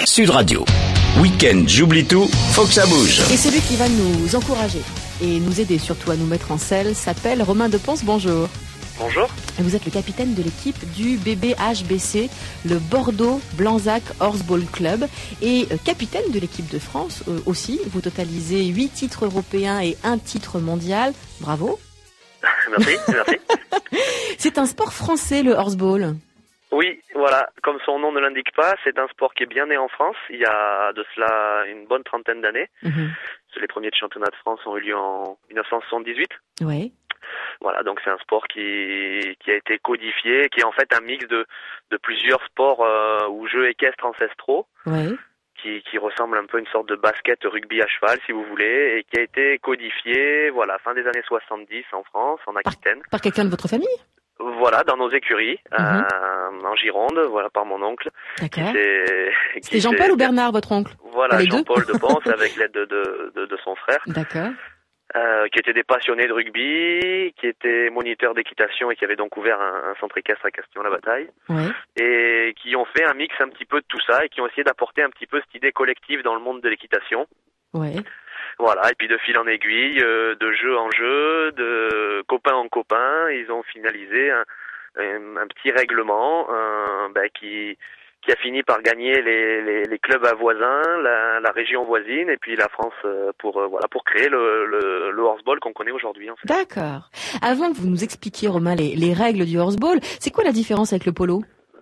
Sud Radio. Week-end, j'oublie tout, faut que ça bouge. Et celui qui va nous encourager et nous aider surtout à nous mettre en selle s'appelle Romain Deponce. Bonjour. Bonjour. Vous êtes le capitaine de l'équipe du BBHBC, le Bordeaux Blanzac Horseball Club, et capitaine de l'équipe de France aussi. Vous totalisez 8 titres européens et 1 titre mondial. Bravo. Merci. C'est un sport français, le horseball. Oui, voilà, comme son nom ne l'indique pas, c'est un sport qui est bien né en France, il y a de cela une bonne trentaine d'années. Les premiers championnats de France ont eu lieu en 1978. Oui. Voilà, donc c'est un sport qui a été codifié, qui est en fait un mix de plusieurs sports ou jeux équestres ancestraux. Oui. Qui ressemble un peu à une sorte de basket rugby à cheval, si vous voulez, et qui a été codifié, voilà, fin des années 70 en France, en Aquitaine. Par quelqu'un de votre famille ? Voilà, dans nos écuries, en Gironde, voilà, par mon oncle. D'accord. C'était Jean-Paul ou Bernard, votre oncle ? Voilà, Jean-Paul Deponce, avec l'aide de son frère. D'accord. Qui étaient des passionnés de rugby, qui étaient moniteurs d'équitation et qui avaient donc ouvert un centre équestre à Castillon-la-Bataille. Ouais. Et qui ont fait un mix un petit peu de tout ça et qui ont essayé d'apporter un petit peu cette idée collective dans le monde de l'équitation. Ouais. Voilà, et puis de fil en aiguille, de jeu en jeu, de copain en copain, ils ont finalisé un petit règlement qui a fini par gagner les clubs voisins, la région voisine et puis la France pour créer le horseball qu'on connaît aujourd'hui en fait. D'accord. Avant que vous nous expliquiez, Romain, les règles du horseball, c'est quoi la différence avec le polo ?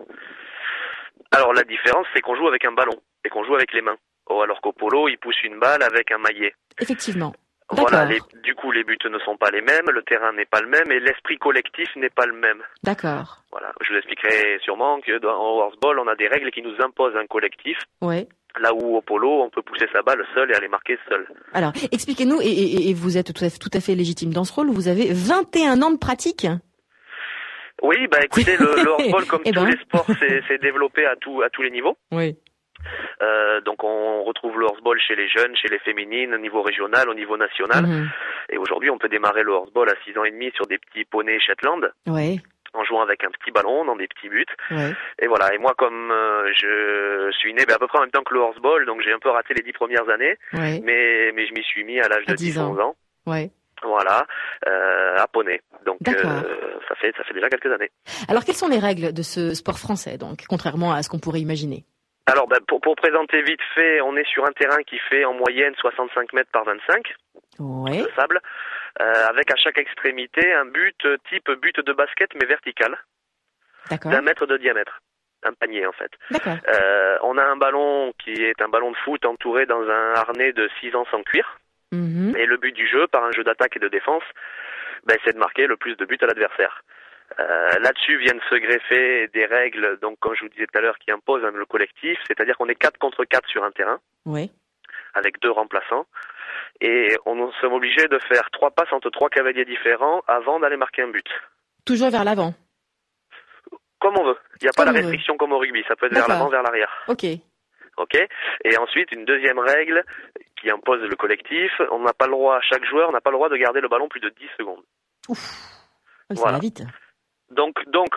Alors la différence, c'est qu'on joue avec un ballon et qu'on joue avec les mains. Alors qu'au polo, il pousse une balle avec un maillet. Effectivement. Voilà, du coup, les buts ne sont pas les mêmes, le terrain n'est pas le même et l'esprit collectif n'est pas le même. D'accord. Voilà, je vous expliquerai sûrement que dans horseball, on a des règles qui nous imposent un collectif. Ouais. Là où au polo, on peut pousser sa balle seul et aller marquer seul. Alors, expliquez-nous, et vous êtes tout à fait légitime dans ce rôle, vous avez 21 ans de pratique. Oui, écoutez, le horseball, comme tous les sports, c'est développé à tous les niveaux. Oui. Donc on retrouve le horseball chez les jeunes, chez les féminines, au niveau régional, au niveau national. Et aujourd'hui, on peut démarrer le horseball à 6 ans et demi sur des petits poneys Shetland. Ouais. En jouant avec un petit ballon dans des petits buts. Ouais. Et voilà. Et moi, comme je suis né à peu près en même temps que le horseball, donc j'ai un peu raté les 10 premières années. Ouais. Mais je m'y suis mis à l'âge de 10-11 ans. Ouais. Voilà, à poney. Donc ça fait déjà quelques années. Alors quelles sont les règles de ce sport français, donc, contrairement à ce qu'on pourrait imaginer ? Alors, pour présenter vite fait, on est sur un terrain qui fait en moyenne 65 mètres par 25 de sable, avec à chaque extrémité un type but de basket mais vertical, d'1 mètre de diamètre, un panier en fait. D'accord. On a un ballon qui est un ballon de foot entouré dans un harnais de 6 ans sans cuir, et le but du jeu, par un jeu d'attaque et de défense, c'est de marquer le plus de buts à l'adversaire. Là-dessus viennent se greffer des règles, donc comme je vous disais tout à l'heure, qui imposent le collectif, c'est-à-dire qu'on est 4 contre 4 sur un terrain, avec 2 remplaçants, et on sommes obligés de faire 3 passes entre 3 cavaliers différents avant d'aller marquer un but. Toujours vers l'avant ? Comme on veut. Il n'y a pas la restriction comme au rugby, ça peut être vers l'avant, vers l'arrière. Ok. Et ensuite, une deuxième règle qui impose le collectif, on n'a pas le droit, chaque joueur n'a pas le droit de garder le ballon plus de 10 secondes. Ouf, ça va vite. Donc,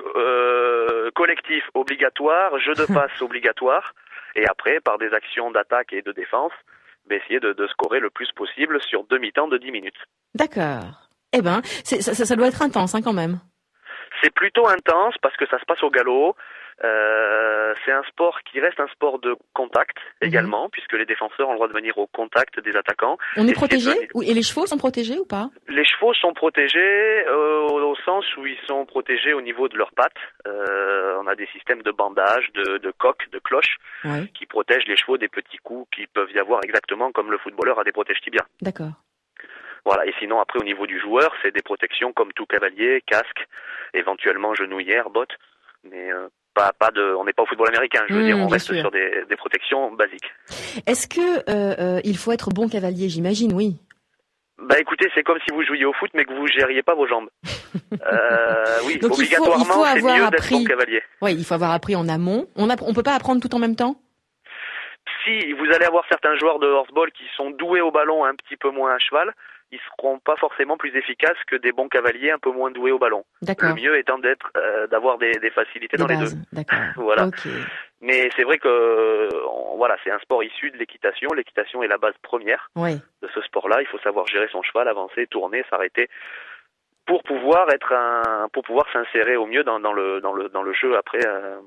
collectif obligatoire, jeu de passe obligatoire, et après, par des actions d'attaque et de défense, essayer de scorer le plus possible sur demi-temps de 10 minutes. D'accord. Ça doit être intense quand même. C'est plutôt intense parce que ça se passe au galop. C'est un sport qui reste un sport de contact également, puisque les défenseurs ont le droit de venir au contact des attaquants. On est protégé ? Et les chevaux sont protégés ou pas ? Les chevaux sont protégés au sens où ils sont protégés au niveau de leurs pattes. On a des systèmes de bandage, de coques, de cloches qui protègent les chevaux des petits coups qui peuvent y avoir exactement comme le footballeur a des protège-tibias. D'accord. Voilà, et sinon après au niveau du joueur, c'est des protections comme tout cavalier, casque, éventuellement genouillère, bottes, mais on n'est pas au football américain, je veux dire, on reste sur des protections basiques. Est-ce que il faut être bon cavalier, j'imagine, oui. Écoutez, c'est comme si vous jouiez au foot mais que vous gériez pas vos jambes. Oui, donc obligatoirement, c'est mieux d'être bon cavalier. Oui, il faut avoir appris en amont. On peut pas apprendre tout en même temps ? Si, vous allez avoir certains joueurs de horseball qui sont doués au ballon un petit peu moins à cheval, ils seront pas forcément plus efficaces que des bons cavaliers un peu moins doués au ballon. D'accord. Le mieux étant d'avoir des facilités dans les deux. D'accord. Voilà. Okay. Mais c'est vrai que voilà, c'est un sport issu de l'équitation. L'équitation est la base première de ce sport-là. Il faut savoir gérer son cheval, avancer, tourner, s'arrêter, pour pouvoir s'insérer au mieux dans le jeu après,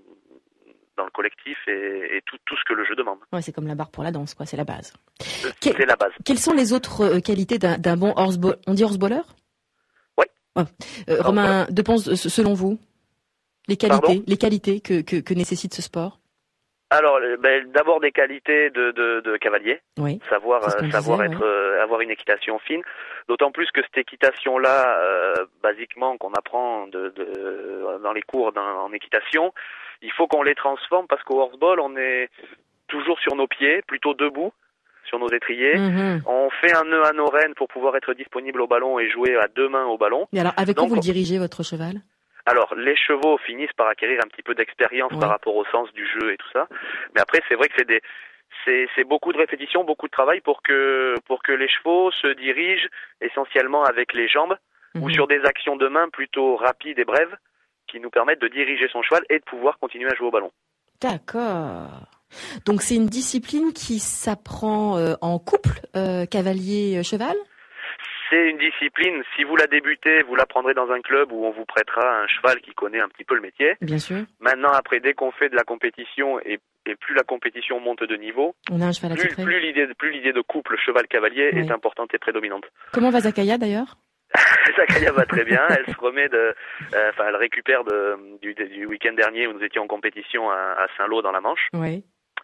dans le collectif et tout ce que le jeu demande. Ouais, c'est comme la barre pour la danse, quoi. C'est la base. C'est la base. Quelles sont les autres qualités d'un bon horseball? On dit horseballer? Oui. Romain Depense, selon vous, les qualités que nécessite ce sport? Alors, d'abord des qualités de cavalier, savoir avoir une équitation fine. D'autant plus que cette équitation-là, basiquement qu'on apprend dans les cours en équitation, il faut qu'on les transforme parce qu'au horseball, on est toujours sur nos pieds, plutôt debout, sur nos étriers. On fait un nœud à nos rênes pour pouvoir être disponible au ballon et jouer à deux mains au ballon. Et alors, avec quoi vous dirigez votre cheval? Alors, les chevaux finissent par acquérir un petit peu d'expérience par rapport au sens du jeu et tout ça. Mais après, c'est vrai que c'est beaucoup de répétitions, beaucoup de travail pour que les chevaux se dirigent essentiellement avec les jambes ou sur des actions de main plutôt rapides et brèves qui nous permettent de diriger son cheval et de pouvoir continuer à jouer au ballon. D'accord. Donc, c'est une discipline qui s'apprend en couple, cavalier-cheval? C'est une discipline, si vous la débutez, vous l'apprendrez dans un club où on vous prêtera un cheval qui connaît un petit peu le métier. Bien sûr. Maintenant, après, dès qu'on fait de la compétition et plus la compétition monte de niveau, on a un cheval plus l'idée de couple cheval-cavalier est importante et prédominante. Comment va Zakaya d'ailleurs? Zakaya va très bien, elle se remet elle récupère du week-end dernier où nous étions en compétition à Saint-Lô dans la Manche. Oui.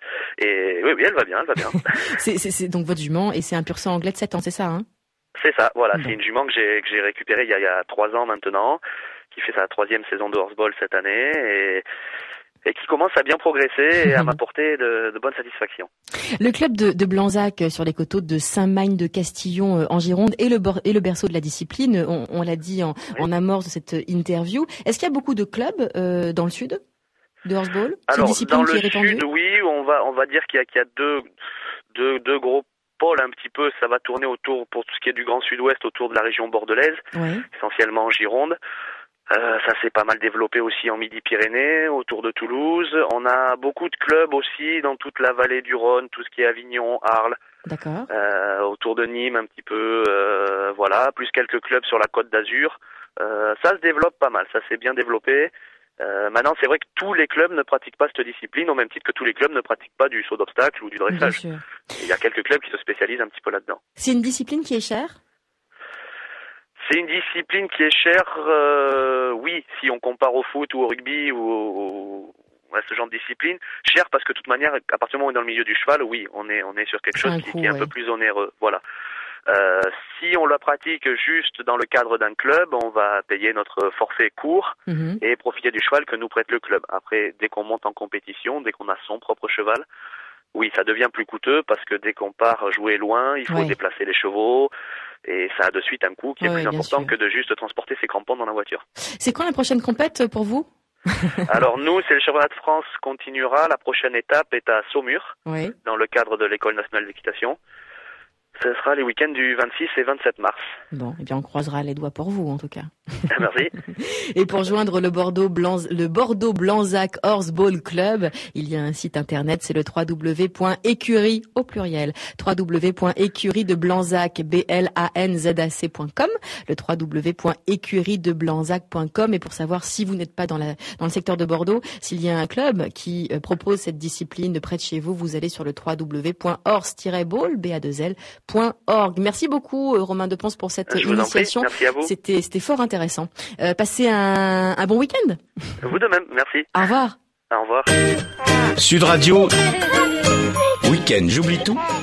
Et oui, elle va bien. c'est donc votre jument et c'est un pur sang anglais de 7 ans, c'est ça, hein? C'est ça, voilà, c'est une jument que j'ai récupérée il y a 3 ans maintenant, qui fait sa 3e saison de horseball cette année et qui commence à bien progresser et à m'apporter de bonnes satisfactions. Le club de Blanzac sur les coteaux de Saint-Magne de Castillon en Gironde est le berceau de la discipline, on l'a dit en amorce de cette interview. Est-ce qu'il y a beaucoup de clubs dans le sud de horseball? Alors, dans le sud, oui, on va dire qu'il y a deux gros pôles un petit peu. Ça va tourner autour, pour tout ce qui est du Grand Sud-Ouest, autour de la région bordelaise, essentiellement en Gironde. Ça s'est pas mal développé aussi en Midi-Pyrénées, autour de Toulouse. On a beaucoup de clubs aussi dans toute la vallée du Rhône, tout ce qui est Avignon, Arles. D'accord. Autour de Nîmes un petit peu, voilà, plus quelques clubs sur la Côte d'Azur. Ça se développe pas mal, ça s'est bien développé. Maintenant, c'est vrai que tous les clubs ne pratiquent pas cette discipline, au même titre que tous les clubs ne pratiquent pas du saut d'obstacle ou du dressage. Il y a quelques clubs qui se spécialisent un petit peu là-dedans. C'est une discipline qui est chère? C'est une discipline qui est chère, oui, si on compare au foot ou au rugby ou à ce genre de discipline. Cher parce que de toute manière, à partir du moment où on est dans le milieu du cheval, oui, on est sur quelque chose qui est un peu plus onéreux. Voilà. Si on la pratique juste dans le cadre d'un club, on va payer notre forfait court et profiter du cheval que nous prête le club. Après, dès qu'on monte en compétition, dès qu'on a son propre cheval, oui, ça devient plus coûteux parce que dès qu'on part jouer loin, il faut déplacer les chevaux et ça a de suite un coût qui est plus important que de juste transporter ses crampons dans la voiture. C'est quand la prochaine compète pour vous? Alors nous, c'est le championnat de France continuera. La prochaine étape est à Saumur, dans le cadre de l'École nationale d'équitation. Ce sera les week-ends du 26 et 27 mars. Bon, eh bien on croisera les doigts pour vous en tout cas. Merci. Et pour joindre le Bordeaux Blanzac Horseball Club, il y a un site internet, c'est le www.écurie au pluriel, www.écurie-de-blanzac.com, le www.écurie-de-blanzac.com. Et pour savoir si vous n'êtes pas dans le secteur de Bordeaux, s'il y a un club qui propose cette discipline de près de chez vous, vous allez sur le www.horse-ball.org. Merci beaucoup Romain Depense pour cette initiation. Merci à vous. C'était fort intéressant. Passez un bon week-end. Vous de même, merci. Au revoir. Au revoir. Sud Radio, Week-end, j'oublie tout.